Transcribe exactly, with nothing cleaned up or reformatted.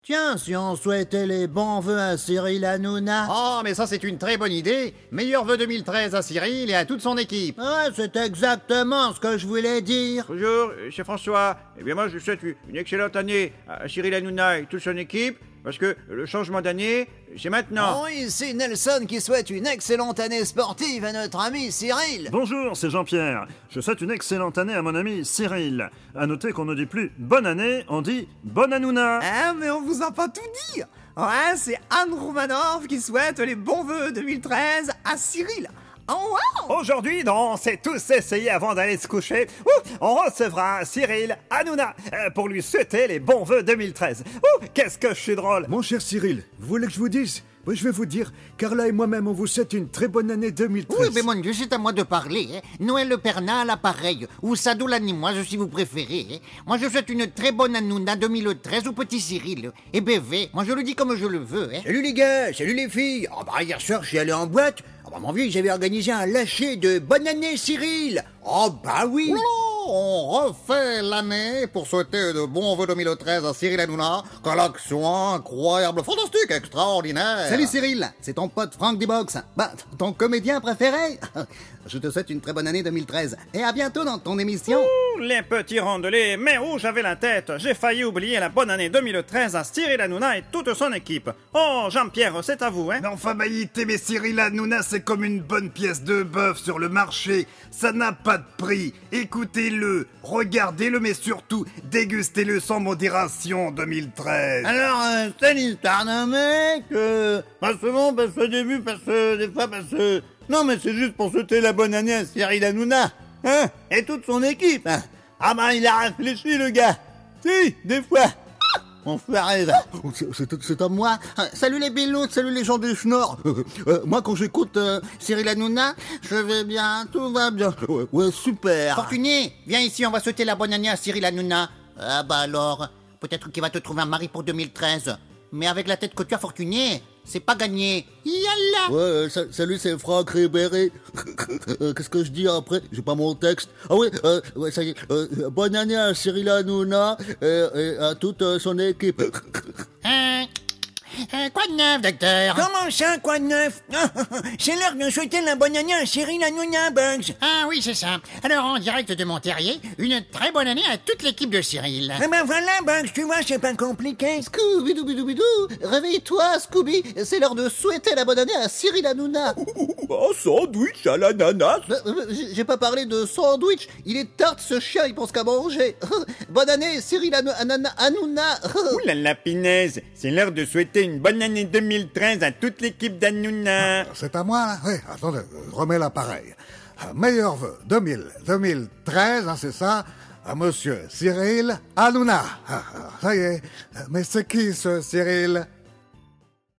Tiens, si on souhaitait les bons vœux à Cyril Hanouna. Oh, mais ça c'est une très bonne idée. Meilleurs vœux deux mille treize à Cyril et à toute son équipe. Ouais, c'est exactement ce que je voulais dire. Bonjour, c'est François. Eh bien moi je souhaite une excellente année à Cyril Hanouna et toute son équipe, parce que le changement d'année, c'est maintenant. Oh oui, c'est Nelson qui souhaite une excellente année sportive à notre ami Cyril. Bonjour, c'est Jean-Pierre. Je souhaite une excellente année à mon ami Cyril. À noter qu'on ne dit plus bonne année, on dit bonne Hanouna. Ah, mais on vous a pas tout dit. Ouais, c'est Anne Roumanoff qui souhaite les bons vœux deux mille treize à Cyril. Oh wow! Aujourd'hui, on s'est tous essayés avant d'aller se coucher. Ouh, on recevra Cyril Hanouna euh, pour lui souhaiter les bons vœux deux mille treize. Ouh, qu'est-ce que je suis drôle! Mon cher Cyril, vous voulez que je vous dise? Oui, je vais vous dire, Carla et moi-même, on vous souhaite une très bonne année deux mille treize. Oui, mais mon Dieu, c'est à moi de parler. Hein. Noël Le Perna à l'appareil, ou Sado l'animoise si vous préférez. Hein. Moi, je souhaite une très bonne Hanouna deux mille treize au petit Cyril. Et B V, moi je le dis comme je le veux. Hein. Salut les gars, salut les filles. Oh bah hier soir, je suis allé en boîte. Oh bah mon vieux, j'avais organisé un lâcher de bonne année Cyril. Oh bah oui. On refait l'année pour souhaiter de bons vœux deux mille treize à Cyril Hanouna. Quelle action incroyable, fantastique, extraordinaire. Salut Cyril, c'est ton pote Franck D-Box. Bah, ton comédien préféré. Je te souhaite une très bonne année deux mille treize. Et à bientôt dans ton émission. Ouh, les petits rondelets, mais où j'avais la tête. J'ai failli oublier la bonne année deux mille treize à Cyril Hanouna et toute son équipe. Oh, Jean-Pierre, c'est à vous, hein. Mais enfin, Maïté, mais Cyril Hanouna, c'est comme une bonne pièce de bœuf sur le marché. Ça n'a pas de prix. Écoutez-le, regardez-le, mais surtout, dégustez-le sans modération deux mille treize. Alors, euh, c'est l'histoire d'un mec, euh, pas souvent, parce que au début, parce que des fois, parce que... Non, mais c'est juste pour souhaiter la bonne année à Cyril Hanouna, hein, et toute son équipe. Hein. Ah ben, il a réfléchi, le gars. Si, des fois. On fait arrêter. C'est à moi. Salut les Bélots, salut les gens du Schnorr. Euh, moi, quand j'écoute euh, Cyril Hanouna, je vais bien, tout va bien. Ouais, ouais, super. Fortuné, viens ici, on va souhaiter la bonne année à Cyril Hanouna. Ah bah alors, peut-être qu'il va te trouver un mari pour deux mille treize. Mais avec la tête que tu as, Fortuné, c'est pas gagné. Yalla. Ouais, euh, salut, c'est Franck Ribéry. euh, Qu'est-ce que je dis après? J'ai pas mon texte. Ah oui, euh, ouais, ça y est. Euh, bonne année à Cyril Hanouna et, et à toute euh, son équipe. euh, euh, quoi de neuf, docteur? Comment ça, quoi de neuf? C'est l'heure de souhaiter la bonne année à Cyril Hanouna, Bugs. Ah oui, c'est ça. Alors, en direct de Monterrier, une très bonne année à toute l'équipe de Cyril. Eh ben voilà, Bugs, tu vois, c'est pas compliqué. Scooby-Doo-Bidou-Bidou, réveille-toi, Scooby. C'est l'heure de souhaiter la bonne année à Cyril Hanouna. Oh, sandwich à l'ananas. J'ai pas parlé de sandwich. Il est tarte, ce chien, il pense qu'à manger. Bonne année, Cyril Hanouna. Ouh la lapinaise, c'est l'heure de souhaiter une bonne année deux mille treize à toute l'équipe d'Hanouna. C'est à moi, là? Oui, attendez, je remets l'appareil. Meilleur vœu, deux mille, deux mille treize, hein, c'est ça, à monsieur Cyril Hanouna. Ah, ça y est, mais c'est qui ce Cyril